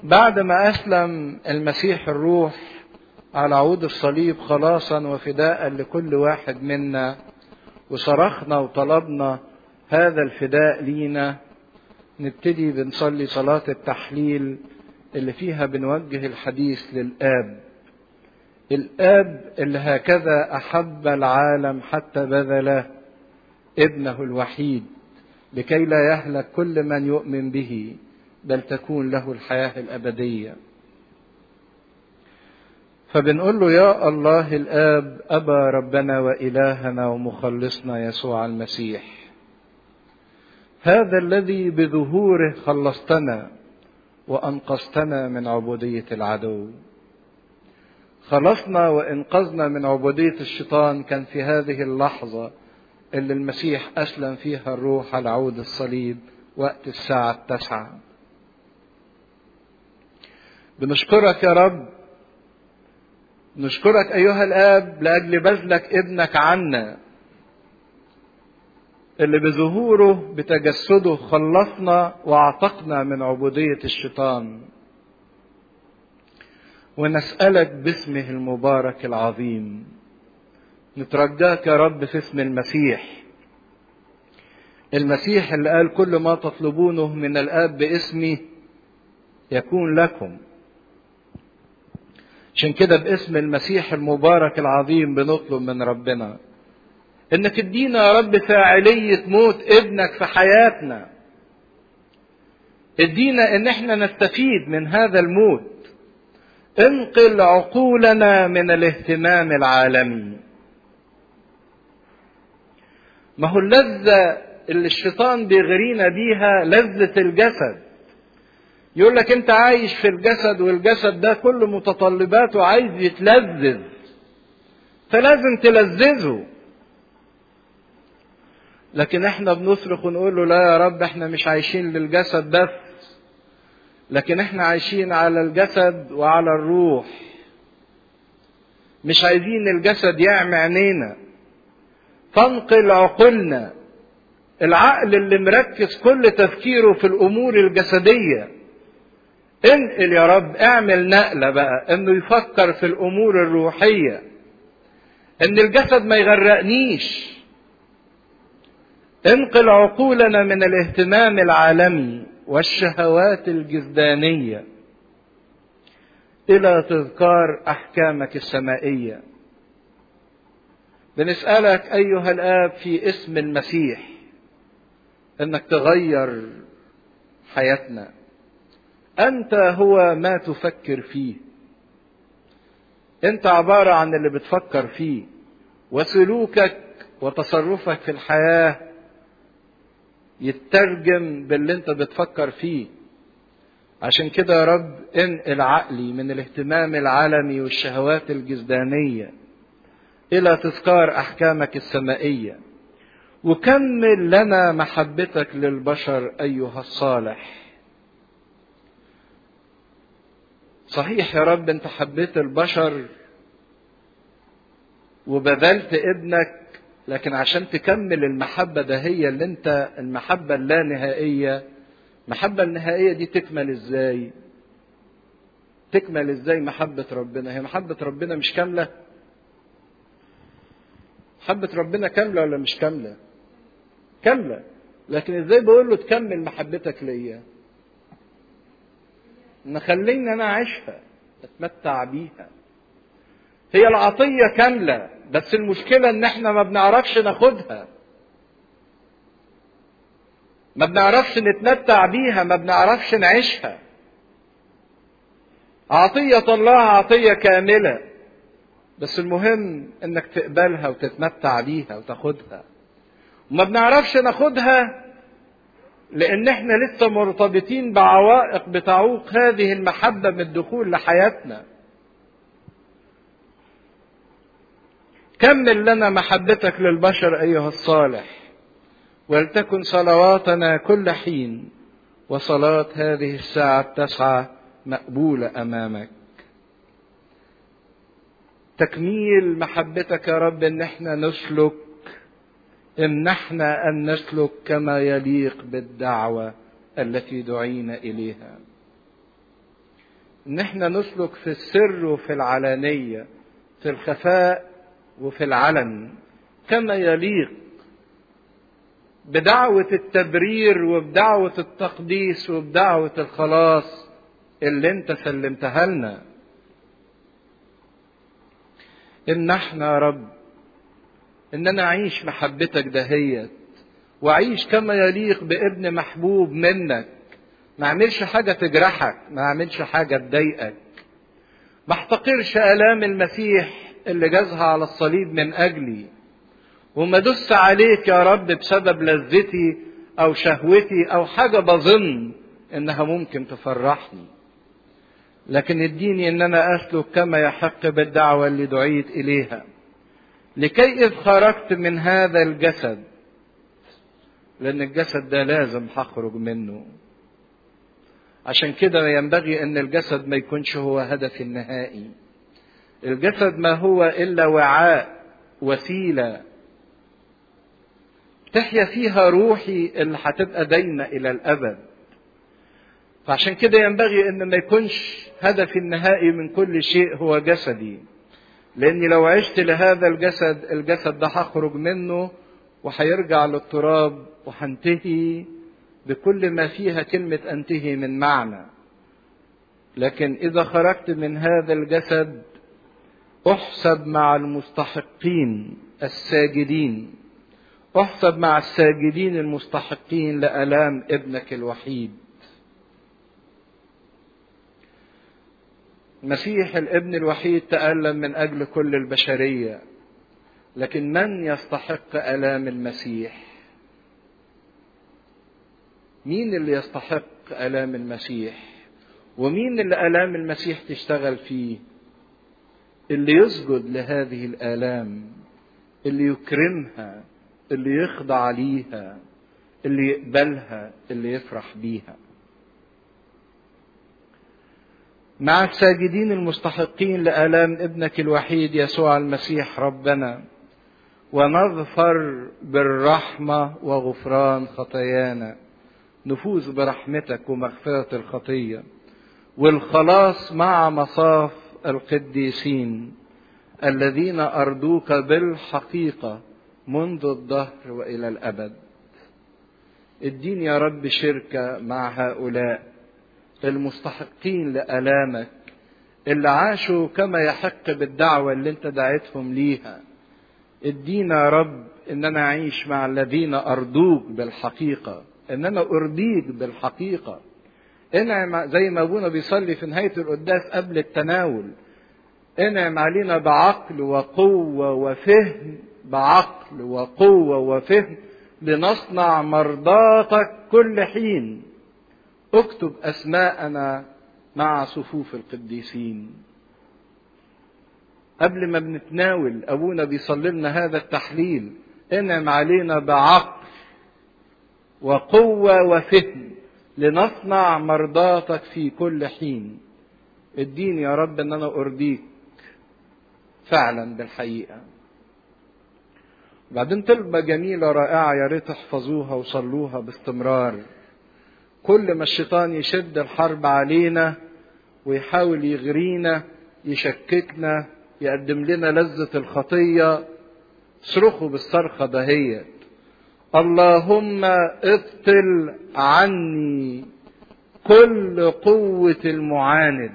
بعد ما أسلم المسيح الروح على عود الصليب خلاصا وفداء لكل واحد منا، وصرخنا وطلبنا هذا الفداء لينا، نبتدي بنصلي صلاة التحليل اللي فيها بنوجه الحديث للآب. الآب اللي هكذا أحب العالم حتى بذل ابنه الوحيد لكي لا يهلك كل من يؤمن به بل تكون له الحياة الأبدية. فبنقول له يا الله الآب أبا ربنا وإلهنا ومخلصنا يسوع المسيح، هذا الذي بظهوره خلصتنا وأنقذتنا من عبودية العدو. خلصنا وإنقذنا من عبودية الشيطان كان في هذه اللحظة اللي المسيح أسلم فيها الروح على عود الصليب وقت الساعة 9. بنشكرك يا رب، نشكرك أيها الآب لأجل بذلك ابنك عنا اللي بظهوره بتجسده خلصنا واعتقنا من عبودية الشيطان. ونسألك باسمه المبارك العظيم، نترجاك يا رب في اسم المسيح، المسيح اللي قال كل ما تطلبونه من الآب باسمي يكون لكم. عشان كده باسم المسيح المبارك العظيم بنطلب من ربنا ان تدينا يا رب فاعلية موت ابنك في حياتنا. ادينا ان احنا نستفيد من هذا الموت. انقل عقولنا من الاهتمام العالمي. ما هو اللذة اللي الشيطان بيغرينا بيها لذة الجسد. يقول لك انت عايش في الجسد، والجسد ده كل متطلباته عايز يتلذذ، فلازم تلذذه. لكن احنا بنصرخ ونقول له لا يا رب، احنا مش عايشين للجسد بس، لكن احنا عايشين على الجسد وعلى الروح. مش عايزين الجسد يعمي عينينا. فانقل عقولنا، العقل اللي مركز كل تفكيره في الامور الجسدية، انقل يا رب، اعمل نقلة بقى انه يفكر في الامور الروحية، ان الجسد ما يغرقنيش. انقل عقولنا من الاهتمام العالمي والشهوات الجسدانية الى تذكار احكامك السمائية. بنسألك ايها الآب في اسم المسيح انك تغير حياتنا. انت هو ما تفكر فيه، انت عبارة عن اللي بتفكر فيه، وسلوكك وتصرفك في الحياة يترجم باللي انت بتفكر فيه. عشان كده يا رب انقل عقلي من الاهتمام العالمي والشهوات الجسدانية الى تذكار احكامك السمائية، وكمل لنا محبتك للبشر ايها الصالح. صحيح يا رب انت حبيت البشر وبذلت ابنك، لكن عشان تكمل المحبة ده هي اللي انت المحبة اللا نهائية. المحبة النهائية دي تكمل ازاي؟ تكمل ازاي محبة ربنا؟ هي محبة ربنا مش كاملة؟ محبة ربنا كاملة ولا مش كاملة؟ كاملة. لكن ازاي بقول له تكمل محبتك ليا؟ ان خليني انا اعيشها، اتمتع بيها. هي العطية كاملة، بس المشكلة ان احنا ما بنعرفش ناخدها، ما بنعرفش نتمتع بيها، ما بنعرفش نعيشها. عطية الله عطية كاملة، بس المهم انك تقبلها وتتمتع بيها وتاخدها. وما بنعرفش ناخدها لان احنا لسه مرتبطين بعوائق بتعوق هذه المحبة من الدخول لحياتنا. كمل لنا محبتك للبشر ايها الصالح، ولتكن صلواتنا كل حين وصلاة هذه الساعة 9 مقبولة امامك. تكميل محبتك يا رب ان احنا نسلك، امنحنا ان نسلك كما يليق بالدعوة التي دعينا اليها. ان احنا نسلك في السر وفي العلانية، في الخفاء وفي العلن، كما يليق بدعوة التبرير وبدعوة التقديس وبدعوة الخلاص اللي انت سلمتها لنا. ان احنا يا رب ان انا اعيش محبتك دهيت، واعيش كما يليق بابن محبوب منك، ما اعملش حاجة تجرحك، ما اعملش حاجة تضايقك، ما احتقرش آلام المسيح اللي جازها على الصليب من اجلي، وما دس عليك يا رب بسبب لذتي او شهوتي او حاجة بظن انها ممكن تفرحني. لكن اديني ان انا اسلك كما يحق بالدعوة اللي دعيت اليها، لكي اذ خرجت من هذا الجسد، لان الجسد ده لازم هخرج منه. عشان كده ينبغي ان الجسد ما يكونش هو هدفي النهائي. الجسد ما هو الا وعاء، وسيلة تحيا فيها روحي اللي هتبقى دايمة الى الابد. فعشان كده ينبغي ان ما يكونش هدفي النهائي من كل شيء هو جسدي، لاني لو عشت لهذا الجسد، الجسد ده هخرج منه وهيرجع للتراب، وهنتهي بكل ما فيها كلمة انتهي من معنى. لكن اذا خرجت من هذا الجسد احسب مع المستحقين الساجدين، احسب مع الساجدين المستحقين لآلام ابنك الوحيد. مسيح الابن الوحيد تألم من أجل كل البشرية، لكن من يستحق آلام المسيح؟ مين اللي يستحق آلام المسيح؟ ومين اللي آلام المسيح تشتغل فيه؟ اللي يسجد لهذه الآلام، اللي يكرمها، اللي يخضع ليها، اللي يقبلها، اللي يفرح بيها. مع الساجدين المستحقين لآلام ابنك الوحيد يسوع المسيح ربنا، ونظفر بالرحمة وغفران خطايانا، نفوز برحمتك ومغفرة الخطية والخلاص مع مصاف القديسين الذين أرضوك بالحقيقة منذ الدهر وإلى الأبد. اديني يا رب شركة مع هؤلاء المستحقين لآلامك، اللي عاشوا كما يحق بالدعوة اللي انت دعيتهم ليها. ادينا يا رب ان انا اعيش مع الذين ارضوك بالحقيقة، ان انا ارضيك بالحقيقة. انعم زي ما ابونا بيصلي في نهاية القداس قبل التناول، انعم علينا بعقل وقوة وفهم، بعقل وقوة وفهم لنصنع مرضاتك كل حين. اكتب اسماءنا مع صفوف القديسين. قبل ما بنتناول ابونا بيصلي لنا هذا التحليل، انعم علينا بعقل وقوة وفهم لنصنع مرضاتك في كل حين. اديني يا رب ان انا ارضيك فعلا بالحقيقة. بعدين طلبة جميلة رائعة يا ريت تحفظوها وصلوها باستمرار. كل ما الشيطان يشد الحرب علينا ويحاول يغرينا، يشككنا، يقدم لنا لذة الخطية، صرخوا بالصرخة دهيت: اللهم ابطل عني كل قوة المعاند.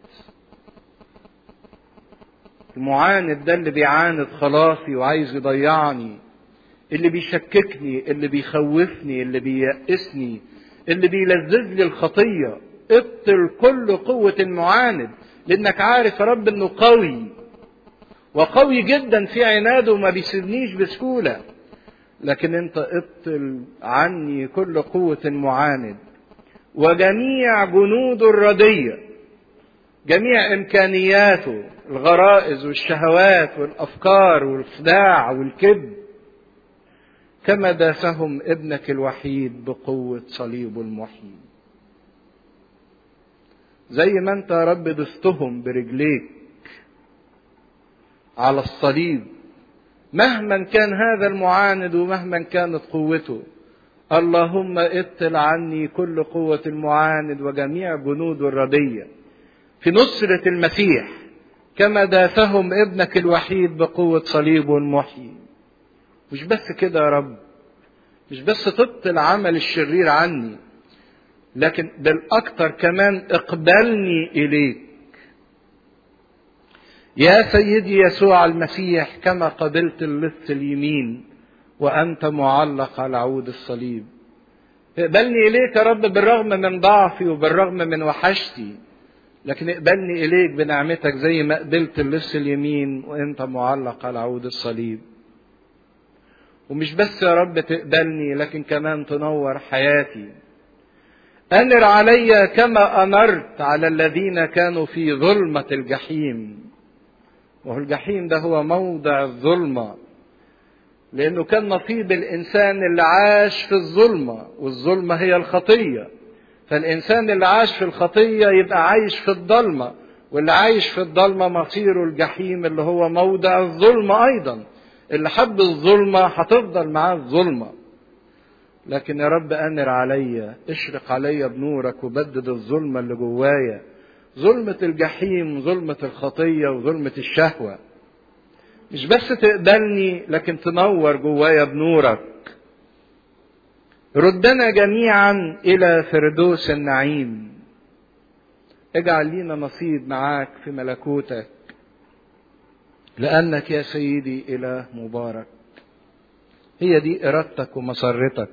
المعاند ده اللي بيعاند خلاصي وعايز يضيعني، اللي بيشككني، اللي بيخوفني، اللي بييأسني، اللي بيلذذ لي الخطية. ابطل كل قوة المعاند، لانك عارف يا رب انه قوي وقوي جدا في عناده وما بيسيبنيش بسهولة. لكن انت ابطل عني كل قوة المعاند وجميع جنوده الردية، جميع امكانياته، الغرائز والشهوات والافكار والخداع والكذب، كما داسهم ابنك الوحيد بقوة صليبه المحيي. زي ما انت يا رب دستهم برجليك على الصليب، مهما كان هذا المعاند ومهما كانت قوته، اللهم ابطل عني كل قوة المعاند وجميع جنوده الردية. في نصرة المسيح كما دافهم ابنك الوحيد بقوة صليب محيي. مش بس كده يا رب، مش بس تبطل عمل الشرير عني، لكن بالأكثر كمان اقبلني إليك يا سيدي يسوع المسيح كما قبلت اللص اليمين وأنت معلق على عود الصليب. اقبلني إليك يا رب بالرغم من ضعفي وبالرغم من وحشتي، لكن اقبلني إليك بنعمتك زي ما قبلت اللص اليمين وأنت معلق على عود الصليب. ومش بس يا رب تقبلني، لكن كمان تنور حياتي. أنر علي كما أنرت على الذين كانوا في ظلمة الجحيم. وهو الجحيم ده هو موضع الظلمة، لأنه كان نصيب الإنسان اللي عاش في الظلمة، والظلمة هي الخطية. فالإنسان اللي عاش في الخطية يبقى عايش في الضلمة، واللي عايش في الضلمة مصيره الجحيم اللي هو موضع الظلمة أيضا. اللي حب الظلمة هتفضل معاه الظلمة. لكن يا رب أنر عليا، اشرق عليا بنورك وبدد الظلمة اللي جوايا، ظلمة الجحيم، ظلمة الخطية وظلمة الشهوة. مش بس تقبلني، لكن تنور جوايا بنورك. ردنا جميعا إلى فردوس النعيم. اجعل لينا نصيب معاك في ملكوتك، لأنك يا سيدي إله مبارك. هي دي إرادتك ومسرتك.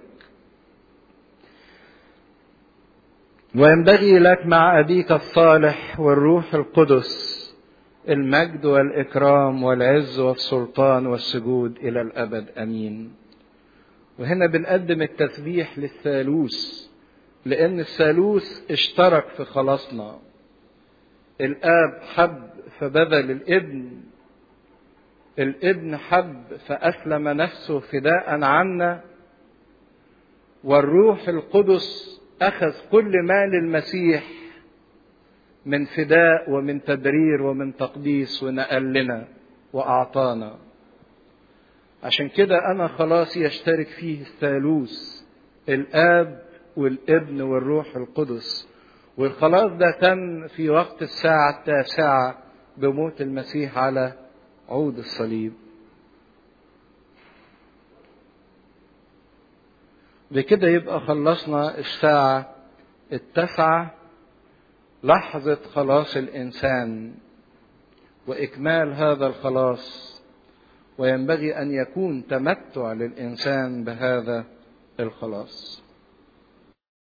وينبغي لك مع أبيك الصالح والروح القدس المجد والإكرام والعز والسلطان والسجود إلى الأبد أمين. وهنا بنقدم التسبيح للثالوث، لأن الثالوث اشترك في خلاصنا. الآب حب فبذل الابن، الابن حب فأسلم نفسه فداء عنا، والروح القدس أخذ كل ما للمسيح من فداء ومن تبرير ومن تقديس ونقل لنا وأعطانا. عشان كده أنا خلاصي يشترك فيه الثالوث، الآب والابن والروح القدس. والخلاص ده تم في وقت الساعة 9 بموت المسيح على عود الصليب. بكده يبقى خلصنا الساعة 9، لحظة خلاص الإنسان وإكمال هذا الخلاص. وينبغي أن يكون تمتع للإنسان بهذا الخلاص.